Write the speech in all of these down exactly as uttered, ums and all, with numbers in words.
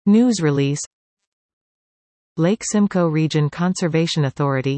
News release. Lake Simcoe Region Conservation Authority.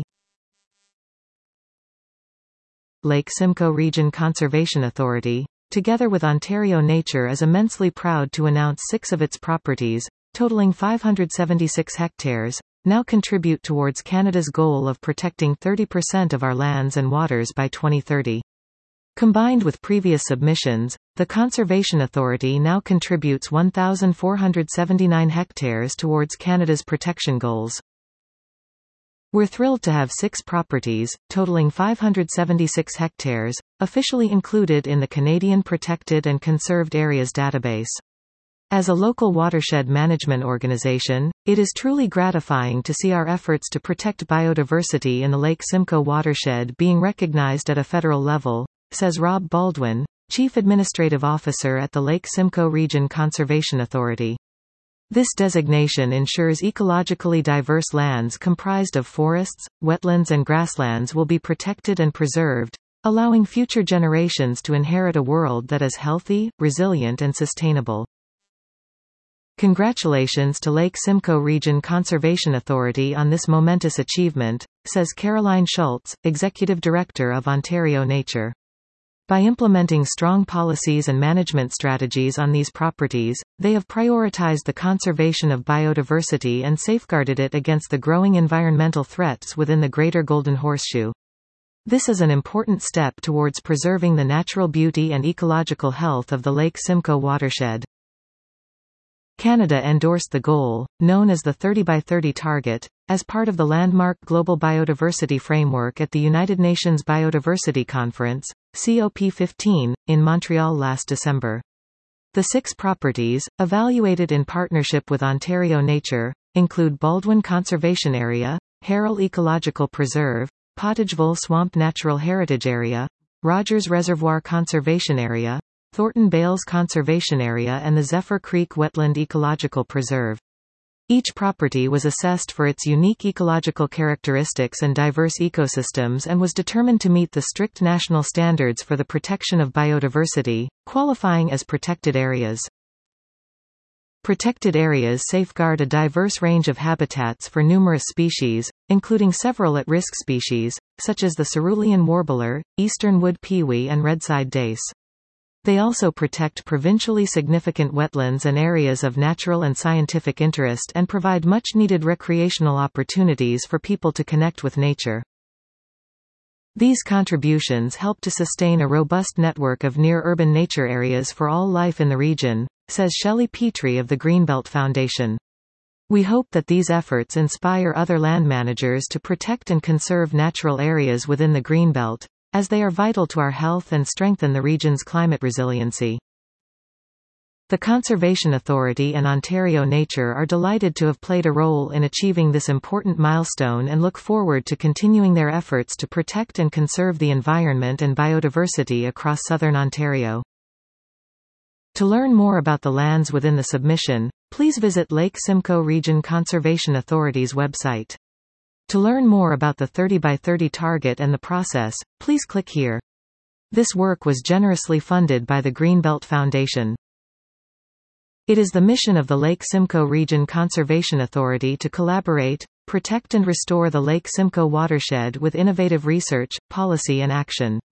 Lake Simcoe Region Conservation Authority, together with Ontario Nature, is immensely proud to announce six of its properties, totaling five hundred seventy-six hectares, now contribute towards Canada's goal of protecting thirty percent of our lands and waters by twenty thirty. Combined with previous submissions, the Conservation Authority now contributes one thousand four hundred seventy-nine hectares towards Canada's protection goals. We're thrilled to have six properties, totaling five hundred seventy-six hectares, officially included in the Canadian Protected and Conserved Areas database. As a local watershed management organization, it is truly gratifying to see our efforts to protect biodiversity in the Lake Simcoe watershed being recognized at a federal level, says Rob Baldwin, Chief Administrative Officer at the Lake Simcoe Region Conservation Authority. This designation ensures ecologically diverse lands comprised of forests, wetlands and grasslands will be protected and preserved, allowing future generations to inherit a world that is healthy, resilient and sustainable. Congratulations to Lake Simcoe Region Conservation Authority on this momentous achievement, says Caroline Schultz, Executive Director of Ontario Nature. By implementing strong policies and management strategies on these properties, they have prioritized the conservation of biodiversity and safeguarded it against the growing environmental threats within the Greater Golden Horseshoe. This is an important step towards preserving the natural beauty and ecological health of the Lake Simcoe watershed. Canada endorsed the goal, known as the thirty by thirty target, as part of the landmark Global Biodiversity Framework at the United Nations Biodiversity Conference, C O P fifteen, in Montreal last December. The six properties, evaluated in partnership with Ontario Nature, include Baldwin Conservation Area, Harrell Ecological Preserve, Pottageville Swamp Natural Heritage Area, Rogers Reservoir Conservation Area, Thornton Bales Conservation Area and the Zephyr Creek Wetland Ecological Preserve. Each property was assessed for its unique ecological characteristics and diverse ecosystems and was determined to meet the strict national standards for the protection of biodiversity, qualifying as protected areas. Protected areas safeguard a diverse range of habitats for numerous species, including several at-risk species, such as the cerulean warbler, eastern wood pewee and redside dace. They also protect provincially significant wetlands and areas of natural and scientific interest and provide much-needed recreational opportunities for people to connect with nature. These contributions help to sustain a robust network of near-urban nature areas for all life in the region, says Shelley Petrie of the Greenbelt Foundation. We hope that these efforts inspire other land managers to protect and conserve natural areas within the Greenbelt, as they are vital to our health and strengthen the region's climate resiliency. The Conservation Authority and Ontario Nature are delighted to have played a role in achieving this important milestone and look forward to continuing their efforts to protect and conserve the environment and biodiversity across southern Ontario. To learn more about the lands within the submission, please visit Lake Simcoe Region Conservation Authority's website. To learn more about the thirty by thirty target and the process, please click here. This work was generously funded by the Greenbelt Foundation. It is the mission of the Lake Simcoe Region Conservation Authority to collaborate, protect and restore the Lake Simcoe watershed with innovative research, policy and action.